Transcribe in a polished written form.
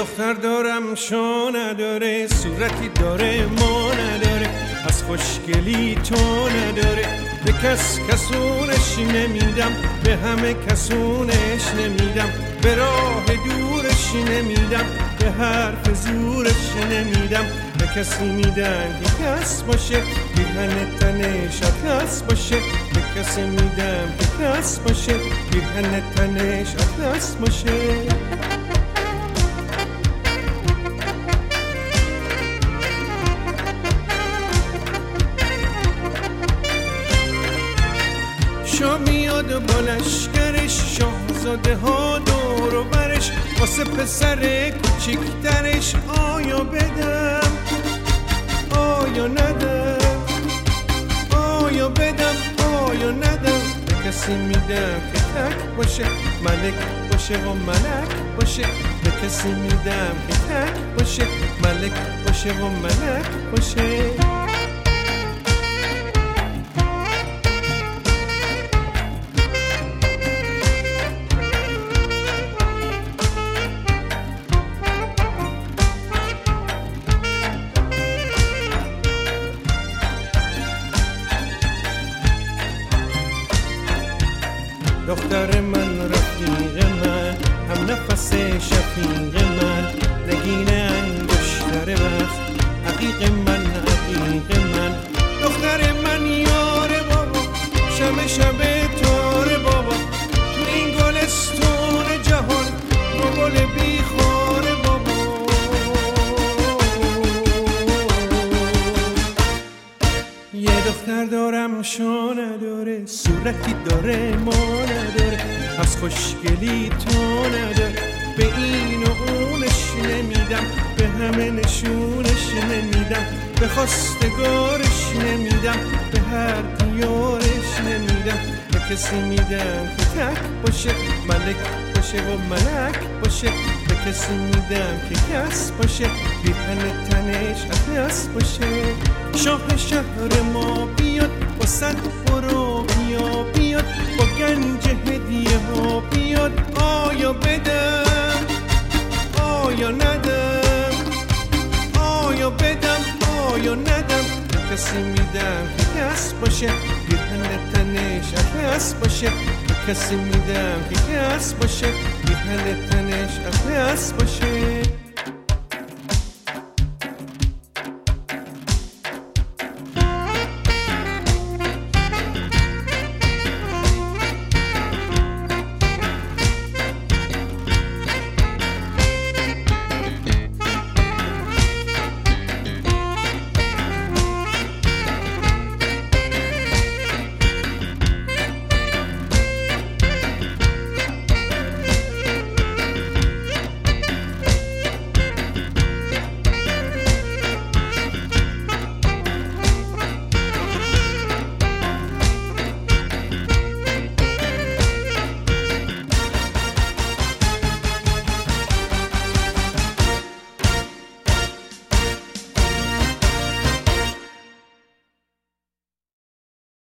دختر دارم شو نداره، صورتی داره ما نداره، از خوشگلی تو نداره. به کس کسونش نمیدم، به همه کسونش نمیدم، به راه دورش نمیدم، به حرف زورش نمیدم. به کسی میدن که کس باشه، پیرهن تنش اطلس باشه. به کسی میدم که کس باشه، پیرهن تنش اطلس باشه. شاه میاد و با لشکرش، شاهزاده ها دور و برش، واسه پسر کوچیکترش آیا بدم آیا ندم، آیا بدم آیا ندم. به کسی میدم که تک باشه، ملک باشه و ملک باشه. به کسی میدم که تک باشه، ملک باشه و ملک باشه. دختر من رفیق من، هم نفس شفیق من، نگین انگشتر وقت، عقیق من عقیق من. دختر من یار بابا، شب شب تار بابا، تو این گلستون جهان رو گل بیخار بابا. یه دختر دارم شو نداره، صورتی داره ما نداره، از خوشگلی تو نداره. به این و اونش نمیدم، به همه نشونش نمیدم، به خواستگارش نمیدم، به هر دیارش نمیدم. به کسی میدم که تک باشه، ملک باشه و ملک باشه. به کسی میدم که کس باشه، پیرهن تنش اطلس باشه. شاه شهر ما بیاد، با صد برو بیا بیاد، با گنج هدیه ها بیاد. آیا بدم آیا ندم، آیا بدم آیا ندم. به کسی میدم که کس باشه، پیرهن تنش اطلس باشه. به کسی میدم که کس باشه، پیرهن تنش اطلس باشه.